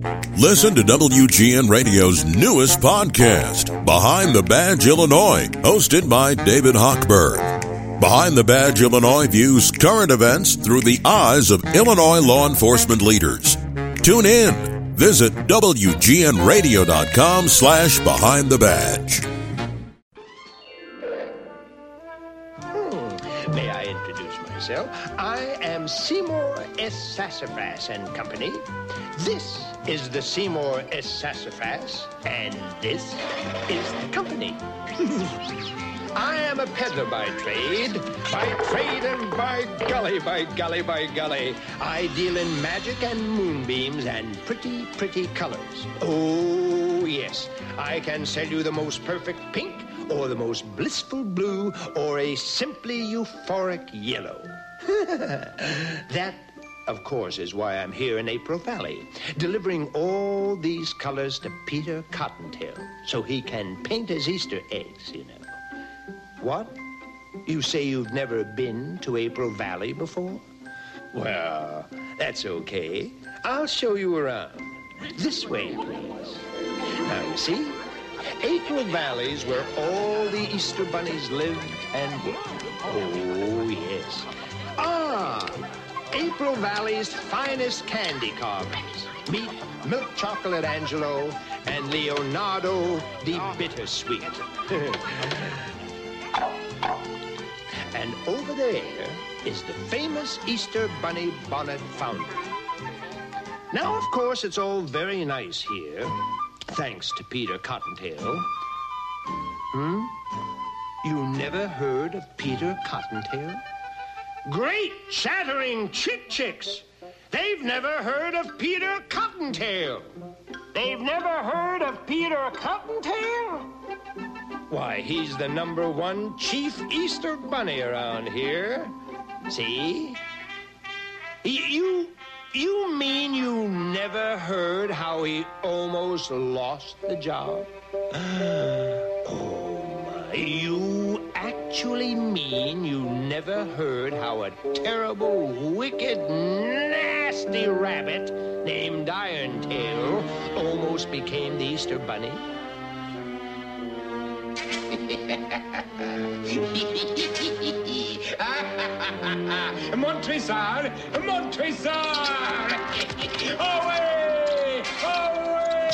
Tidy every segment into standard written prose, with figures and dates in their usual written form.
Listen to WGN Radio's newest podcast, Behind the Badge Illinois, hosted by David Hochberg. Behind the Badge Illinois views current events through the eyes of Illinois law enforcement leaders. Tune in. Visit WGNRadio.com/Behind the Badge. May I introduce myself? I am Seymour S. Sassafras and Company. This is the Seymour S. Sassafras, and this is the company. I am a peddler by trade and by golly, by golly, by golly. I deal in magic and moonbeams and pretty, pretty colors. Oh, yes, I can sell you the most perfect pink, or the most blissful blue, or a simply euphoric yellow. That, of course, is why I'm here in April Valley, delivering all these colors to Peter Cottontail, so he can paint his Easter eggs, you know. What? You say you've never been to April Valley before? Well, that's okay. I'll show you around. This way, please. Now, you see? April Valley's where all the Easter bunnies live and work. Oh, yes. April Valley's finest candy carvings. Meet Milk Chocolate Angelo and Leonardo the Bittersweet. And over there is the famous Easter Bunny Bonnet Foundry. Now, of course, it's all very nice here, thanks to Peter Cottontail. You never heard of Peter Cottontail? Great chattering chicks! They've never heard of Peter Cottontail! They've never heard of Peter Cottontail? Why, he's the #1 chief Easter bunny around here. See? You mean you never heard how he almost lost the job? Oh, my. You actually mean you never heard how a terrible, wicked, nasty rabbit named Irontail almost became the Easter bunny? Montresor! Montresor! Away! Away!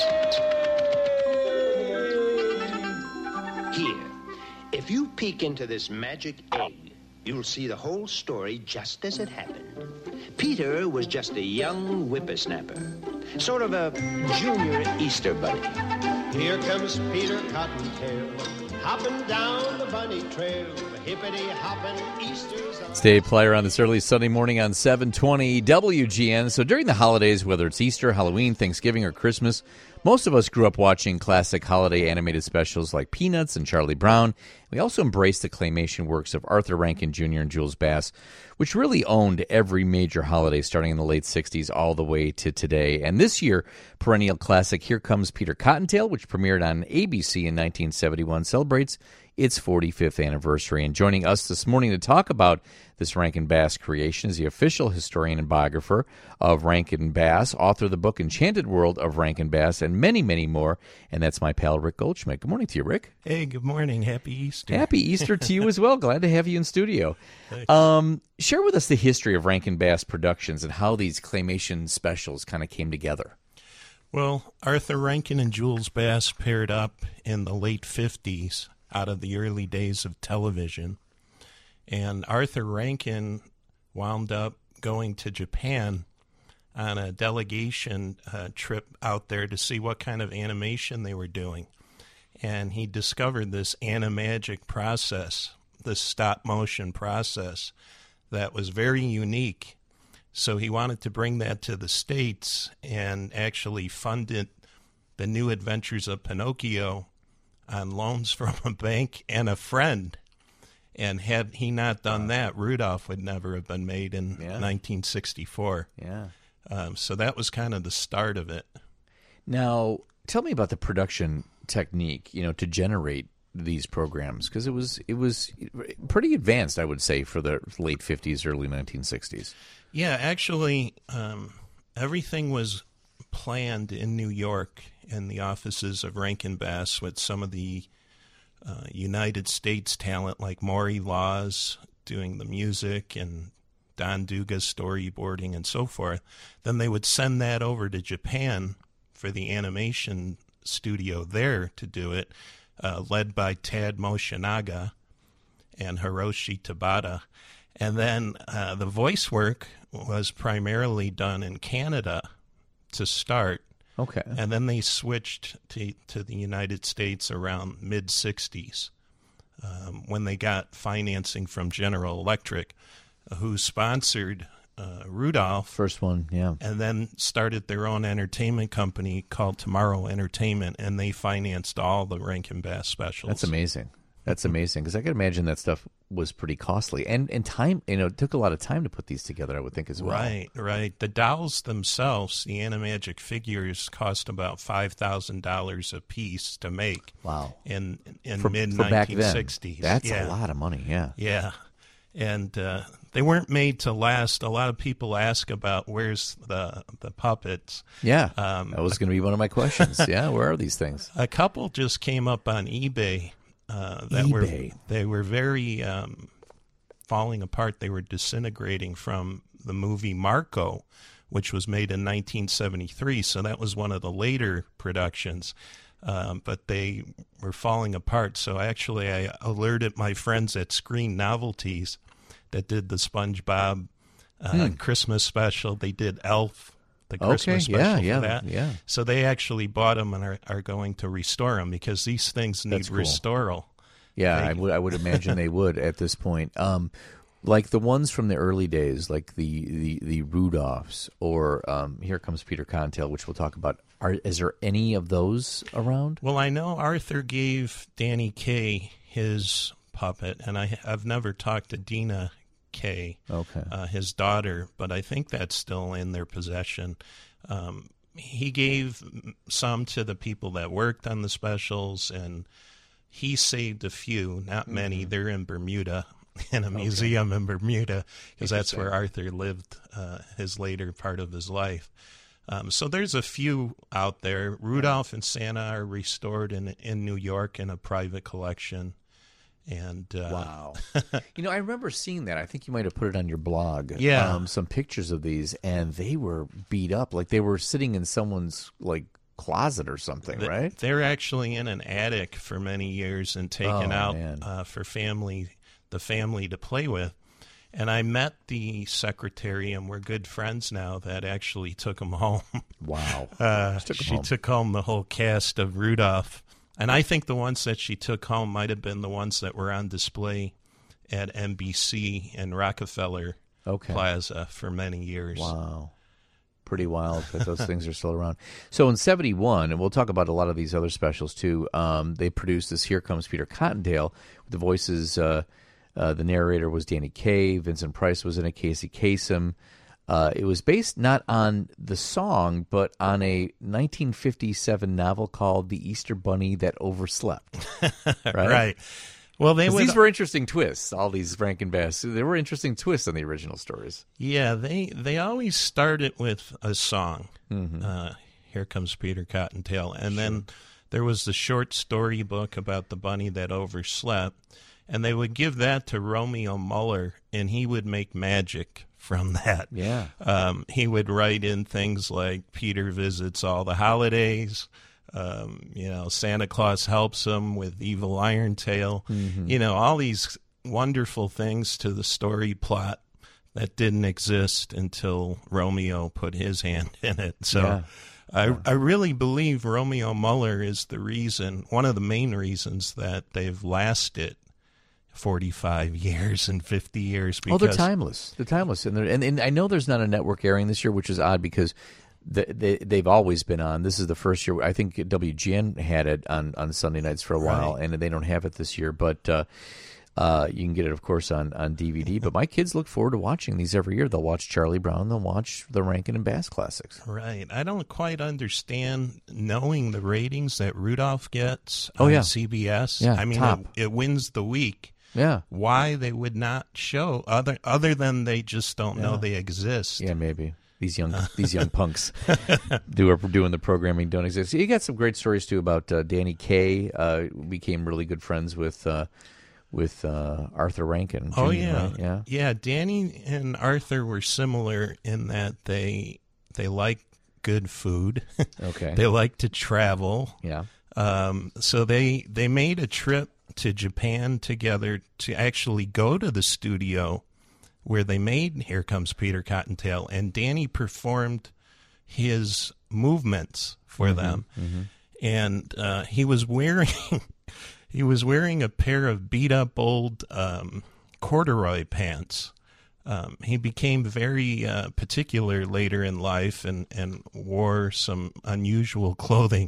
Here, if you peek into this magic egg, you'll see the whole story just as it happened. Peter was just a young whippersnapper, sort of a junior Easter bunny. Here comes Peter Cottontail, hopping down the bunny trail, hippity-hopping Easter's on... It's Dave Plyer on this early Sunday morning on 720 WGN. So during the holidays, whether it's Easter, Halloween, Thanksgiving, or Christmas, most of us grew up watching classic holiday animated specials like Peanuts and Charlie Brown. We also embraced the claymation works of Arthur Rankin Jr. and Jules Bass, which really owned every major holiday starting in the late 60s all the way to today. And this year, perennial classic Here Comes Peter Cottontail, which premiered on ABC in 1971, celebrates its 45th anniversary. And joining us this morning to talk about this Rankin Bass creation is the official historian and biographer of Rankin Bass, author of the book Enchanted World of Rankin Bass, and many, many more. And that's my pal, Rick Goldschmidt. Good morning to you, Rick. Hey, good morning. Happy Easter. Happy Easter to you as well. Glad to have you in studio. Share with us the history of Rankin Bass Productions and how these claymation specials kind of came together. Well, Arthur Rankin and Jules Bass paired up in the late 50s out of the early days of television. And Arthur Rankin wound up going to Japan on a delegation trip out there to see what kind of animation they were doing. And he discovered this animagic process, this stop-motion process that was very unique. So he wanted to bring that to the States and actually funded the New Adventures of Pinocchio on loans from a bank and a friend. And had he not done that, Rudolph would never have been made in 1964. Yeah. So that was kind of the start of it. Now, tell me about the production technique, to generate these programs, because it was pretty advanced, I would say, for the late 50s, early 1960s. Yeah, actually, everything was planned in New York in the offices of Rankin Bass with some of the United States talent like Maury Laws doing the music and Don Duga storyboarding and so forth. Then they would send that over to Japan for the animation studio there to do it, led by Tad Moshinaga and Hiroshi Tabata. And then the voice work was primarily done in Canada to start. Okay. And then they switched to the United States around mid-'60s when they got financing from General Electric, who sponsored Rudolph. First one, yeah. And then started their own entertainment company called Tomorrow Entertainment, and they financed all the Rankin Bass specials. That's amazing. That's amazing, because I could imagine that stuff was pretty costly. And time, it took a lot of time to put these together, I would think, as well. Right. The dolls themselves, the Animagic figures, cost about $5,000 a piece to make. Wow. In For back then. mid-1960s. That's a lot of money, yeah. Yeah. And they weren't made to last. A lot of people ask about where's the puppets. Yeah, that was going to be one of my questions. Yeah, where are these things? A couple just came up on eBay. They were very falling apart. They were disintegrating from the movie Marco, which was made in 1973. So that was one of the later productions. But they were falling apart. So actually I alerted my friends at Screen Novelties that did the SpongeBob Christmas special. They did Elf, the Christmas special for that. Yeah. So they actually bought them and are going to restore them because these things need restoral. Yeah, I would imagine they would at this point. Like the ones from the early days, like the Rudolphs, or Here Comes Peter Cottontail, which we'll talk about. Is there any of those around? Well, I know Arthur gave Danny Kaye his puppet, and I've never talked to Dina Kaye, his daughter, but I think that's still in their possession. He gave some to the people that worked on the specials, and he saved a few, not many. They're in Bermuda, in a museum in Bermuda, because that's where Arthur lived his later part of his life. So there's a few out there. Rudolph and Santa are restored in New York in a private collection. And wow. I remember seeing that. I think you might have put it on your blog. Yeah. Some pictures of these, and they were beat up. Like they were sitting in someone's closet or something, right? They're actually in an attic for many years and taken out for the family to play with. And I met the secretary, and we're good friends now, that actually took them home. Wow. She took home the whole cast of Rudolph. And I think the ones that she took home might have been the ones that were on display at NBC and Rockefeller Plaza for many years. Wow. Pretty wild that those things are still around. So in 1971, and we'll talk about a lot of these other specials too, they produced this Here Comes Peter Cottontail with the voices. The narrator was Danny Kaye. Vincent Price was in it, Casey Kasem. It was based not on the song, but on a 1957 novel called The Easter Bunny That Overslept. Right. Well, these were interesting twists. All these Rankin Bass, there were interesting twists on the original stories. Yeah, they always started with a song. Here Comes Peter Cottontail, and then there was the short story book about the bunny that overslept, and they would give that to Romeo Muller, and he would make magic from that. Yeah. He would write in things like Peter visits all the holidays. Santa Claus helps him with Evil Iron Tail. All these wonderful things to the story plot that didn't exist until Romeo put his hand in it. So I really believe Romeo Muller is the reason, one of the main reasons that they've lasted 45 years and 50 years. Because they're timeless. They're timeless. And I know there's not a network airing this year, which is odd because they've always been on. This is the first year. I think WGN had it on Sunday nights for a while, and they don't have it this year. But you can get it, of course, on DVD. But my kids look forward to watching these every year. They'll watch Charlie Brown. They'll watch the Rankin and Bass classics. Right. I don't quite understand, knowing the ratings that Rudolph gets on CBS. Yeah, I mean, top. It wins the week. Yeah. Why they would not show, other than they just don't know they exist. Yeah, maybe. these young punks doing the programming don't exist. So you got some great stories too about Danny Kaye. Became really good friends with Arthur Rankin. Oh Jr., yeah, right? yeah. Danny and Arthur were similar in that they like good food. Okay. They like to travel. Yeah. So they made a trip to Japan together to actually go to the studio where they made Here Comes Peter Cottontail, and Danny performed his movements for them. Mm-hmm. And he was wearing a pair of beat up old corduroy pants. He became very particular later in life and wore some unusual clothing.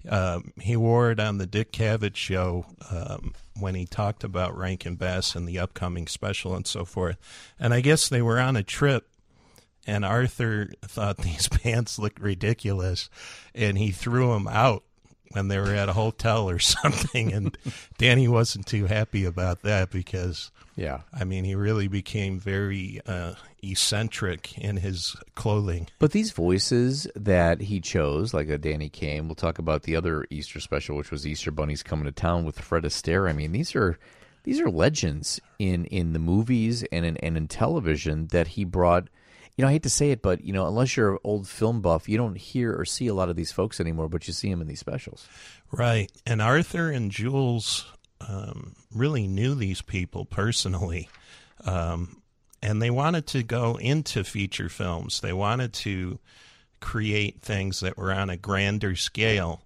He wore it on the Dick Cavett show when he talked about Rankin Bass and the upcoming special and so forth. And I guess they were on a trip, and Arthur thought these pants looked ridiculous, and he threw them out when they were at a hotel or something. And Danny wasn't too happy about that because... Yeah. I mean, he really became very eccentric in his clothing. But these voices that he chose, like a Danny Kaye, we'll talk about the other Easter special, which was Easter Bunny's Coming to Town with Fred Astaire. I mean, these are legends in the movies and in television that he brought. You know, I hate to say it, but, you know, unless you're an old film buff, you don't hear or see a lot of these folks anymore, but you see them in these specials. Right. And Arthur and Jules... really knew these people personally, and they wanted to go into feature films. They wanted to create things that were on a grander scale,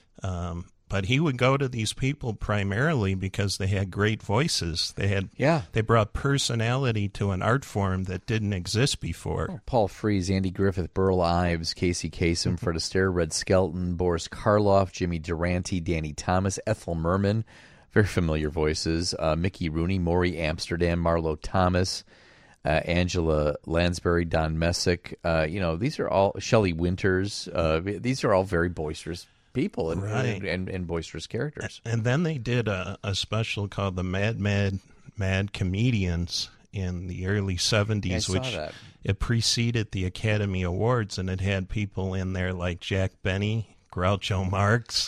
but he would go to these people primarily because they had great voices. They brought personality to an art form that didn't exist before. Oh, Paul Frees, Andy Griffith, Burl Ives, Casey Kasem, Fred Astaire, Red Skelton, Boris Karloff, Jimmy Durante, Danny Thomas, Ethel Merman. Very familiar voices. Mickey Rooney, Maury Amsterdam, Marlo Thomas, Angela Lansbury, Don Messick. These are all Shelley Winters. These are all very boisterous people and boisterous characters. And then they did a special called the Mad Comedians in the early 70s, which it preceded the Academy Awards, and it had people in there like Jack Benny, Groucho Marx.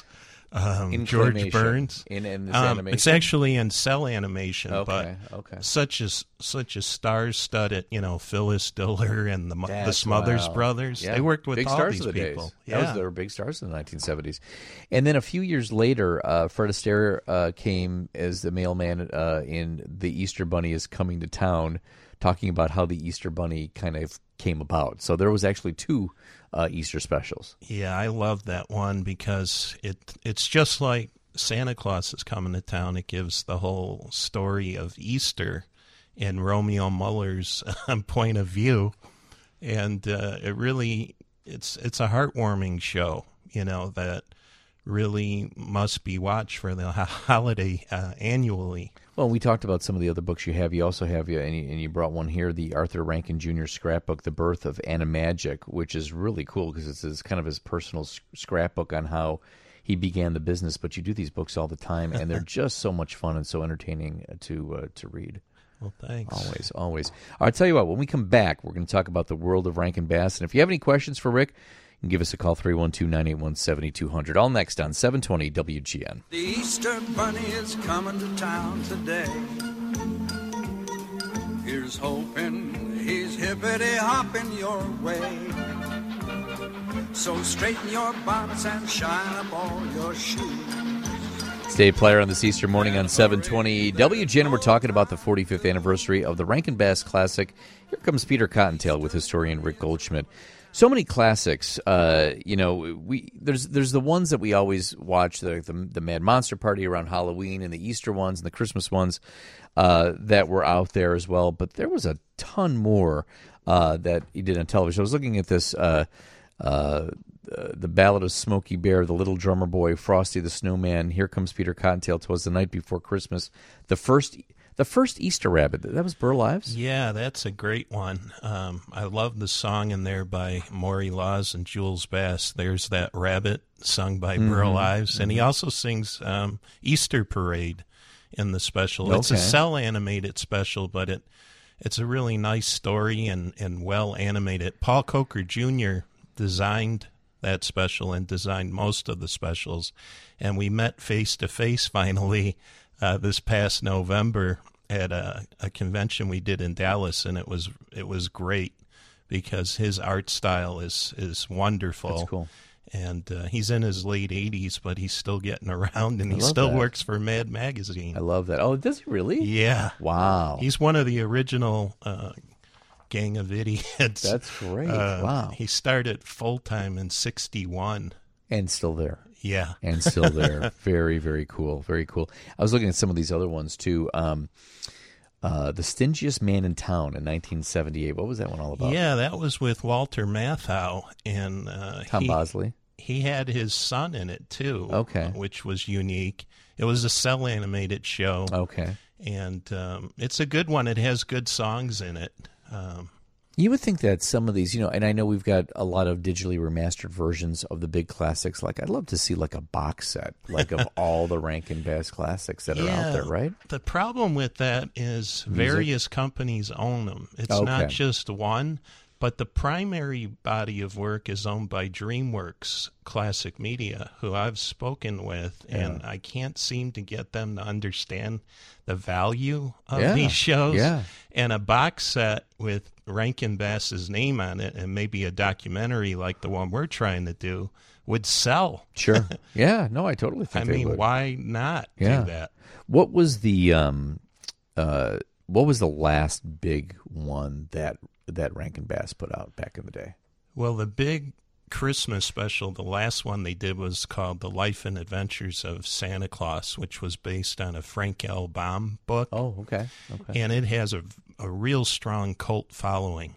George Burns. In this animation? It's actually in cell animation, okay. such a star-studded, Phyllis Diller and the Smothers Brothers. Yeah. They worked with big all stars these of the people. Days. They were big stars in the 1970s. And then a few years later, Fred Astaire came as the mailman in The Easter Bunny is Coming to Town, talking about how the Easter Bunny kind of came about. So there was actually two Easter specials. Yeah, I love that one because it's just like Santa Claus is Coming to Town. It gives the whole story of Easter in Romeo Muller's point of view, and it's a heartwarming show, that really must be watched for the holiday annually. Well, we talked about some of the other books you have. You also have, and you brought one here, the Arthur Rankin Jr. scrapbook, The Birth of Animagic, which is really cool because it's kind of his personal scrapbook on how he began the business. But you do these books all the time, and they're just so much fun and so entertaining to read. Well, thanks. Always. I'll tell you what, when we come back, we're going to talk about the world of Rankin Bass. And if you have any questions for Rick, you can give us a call, 312-981-7200. All next on 720 WGN. The Easter Bunny is coming to town today. Here's hoping he's hippity-hopping your way. So straighten your bonnets and shine up all your shoes. Stay player on this Easter morning on 720 WGN. We're talking about the 45th anniversary of the Rankin Bass Classic. Here comes Peter Cottontail with historian Rick Goldschmidt. So many classics. There's the ones that we always watch, the Mad Monster Party around Halloween, and the Easter ones and the Christmas ones that were out there as well. But there was a ton more that he did on television. I was looking at this, the Ballad of Smokey Bear, The Little Drummer Boy, Frosty the Snowman, Here Comes Peter Cottontail, 'Twas the Night Before Christmas, the first Easter Rabbit. That was Burl Ives? Yeah, that's a great one. I love the song in there by Maury Laws and Jules Bass. There's that rabbit sung by Burl Ives. And he also sings Easter Parade in the special. It's a cell animated special, but it's a really nice story and well animated. Paul Coker Jr. designed that special and designed most of the specials, and we met face to face finally this past November at a convention we did in Dallas, and it was great because his art style is wonderful. That's cool. And he's in his late 80s, but he's still getting around, and he still works for Mad Magazine. I love that. Oh, does he really? Yeah. Wow. He's one of the original Gang of Idiots. That's great. Wow. He started full-time in 1961. And still there. Yeah. And still there. Very, very cool. Very cool. I was looking at some of these other ones, too. The Stingiest Man in Town in 1978. What was that one all about? Yeah, that was with Walter Matthau and Tom Bosley. He had his son in it too. Okay, which was unique. It was a cell animated show. Okay, and it's a good one. It has good songs in it. You would think that some of these, and I know we've got a lot of digitally remastered versions of the big classics. Like, I'd love to see like a box set, like of all the Rankin Bass classics that are out there, right? The problem with that is various companies own them. It's not just one, but the primary body of work is owned by DreamWorks Classic Media, who I've spoken with, and I can't seem to get them to understand the value of these shows. Yeah. And a box set with Rankin Bass's name on it and maybe a documentary like the one we're trying to do would sell. Sure. Yeah. No, I totally think they would. Why not do that? What was the last big one that Rankin Bass put out back in the day? Well, the big Christmas special, the last one they did was called The Life and Adventures of Santa Claus, which was based on a Frank L. Baum book. Oh, okay. And it has a real strong cult following.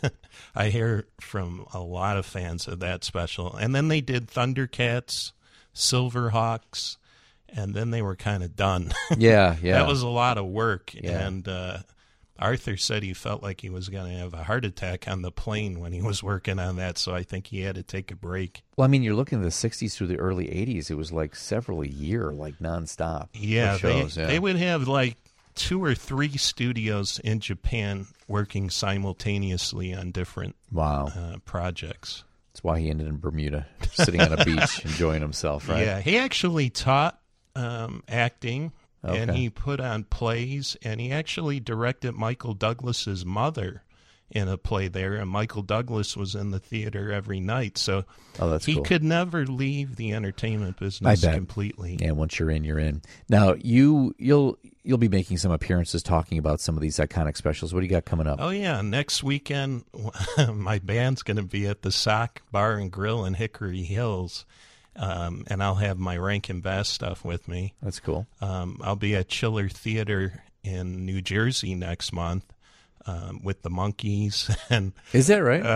I hear from a lot of fans of that special. And then they did Thundercats, Silverhawks, and then they were kind of done. Yeah. That was a lot of work. Yeah. And Arthur said he felt like he was going to have a heart attack on the plane when he was working on that, so I think he had to take a break. Well, I mean, you're looking at the 60s through the early 80s. It was like several a year, like nonstop. Yeah, they would have like 2 or 3 studios in Japan working simultaneously on different projects. That's why he ended in Bermuda, sitting on a beach, enjoying himself, right? Yeah, he actually taught acting. Okay. And he put on plays, and he actually directed Michael Douglas's mother in a play there, and Michael Douglas was in the theater every night, so he could never leave the entertainment business completely. Yeah, once you're in, you're in. Now, you'll be making some appearances talking about some of these iconic specials. What do you got coming up? Oh, yeah, next weekend, my band's going to be at the Sock Bar and Grill in Hickory Hills. And I'll have my Rankin Bass stuff with me. That's cool. I'll be at Chiller Theater in New Jersey next month with the Monkees. And is that right?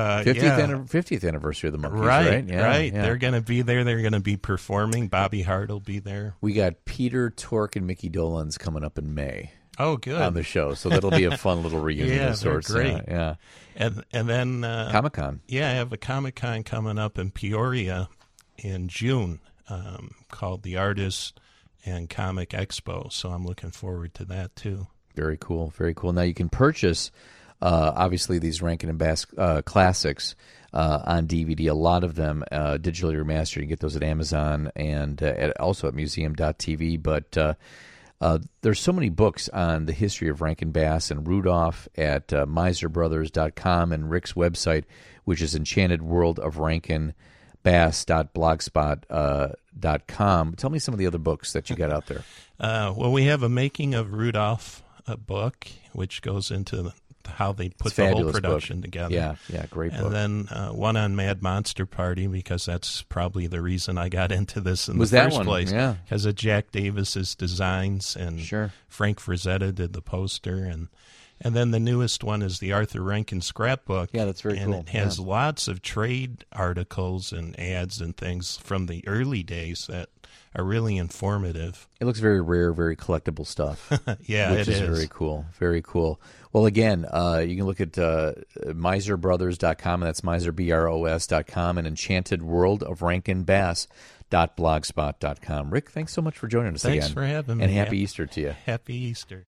50th anniversary of the Monkees, right? Right. They're going to be there. They're going to be performing. Bobby Hart will be there. We got Peter Tork and Mickey Dolenz coming up in May. Oh, good. On the show. So that'll be a fun little reunion of sorts. Great. Yeah. And then Comic-Con. Yeah, I have a Comic-Con coming up in Peoria in June called the Artist and Comic Expo, so I'm looking forward to that too. Very cool, very cool. Now you can purchase obviously these Rankin and Bass classics on DVD, a lot of them digitally remastered. You can get those at Amazon and also at museum.tv, but there's so many books on the history of Rankin Bass and Rudolph at miserbrothers.com and Rick's website, which is Enchanted World of Rankin bass.blogspot.com. Tell me some of the other books that you got out there. Well, we have a Making of Rudolph book, which goes into how they put the whole production together. Yeah, great book. And then one on Mad Monster Party, because that's probably the reason I got into this in the first place. Yeah. Because of Jack Davis's designs, and Frank Frazetta did the poster, and then the newest one is the Arthur Rankin scrapbook. Yeah, that's very cool. And it has lots of trade articles and ads and things from the early days that are really informative. It looks very rare, very collectible stuff. Yeah, which is very cool. Very cool. Well, again, you can look at miserbrothers.com, and that's miserbros.com, and Enchanted World of Rankin Bass.blogspot.com. Rick, thanks so much for joining us again. Thanks for having me. And happy Easter to you. Happy Easter.